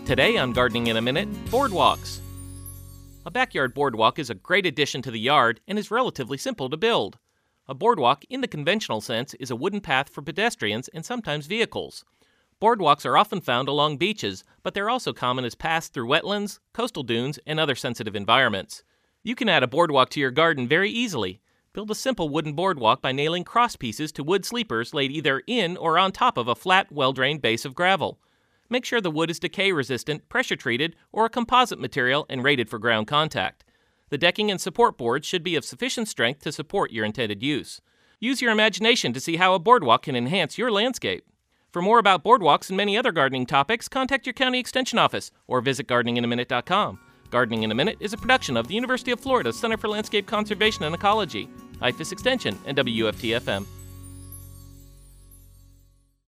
Today on Gardening in a Minute, boardwalks. A backyard boardwalk is a great addition to the yard and is relatively simple to build. A boardwalk, in the conventional sense, is a wooden path for pedestrians and sometimes vehicles. Boardwalks are often found along beaches, but they're also common as paths through wetlands, coastal dunes, and other sensitive environments. You can add a boardwalk to your garden very easily. Build a simple wooden boardwalk by nailing cross pieces to wood sleepers laid either in or on top of a flat, well-drained base of gravel. Make sure the wood is decay-resistant, pressure-treated, or a composite material and rated for ground contact. The decking and support boards should be of sufficient strength to support your intended use. Use your imagination to see how a boardwalk can enhance your landscape. For more about boardwalks and many other gardening topics, contact your county extension office or visit gardeninginaminute.com. Gardening in a Minute is a production of the University of Florida Center for Landscape Conservation and Ecology, IFAS Extension, and WFT-FM.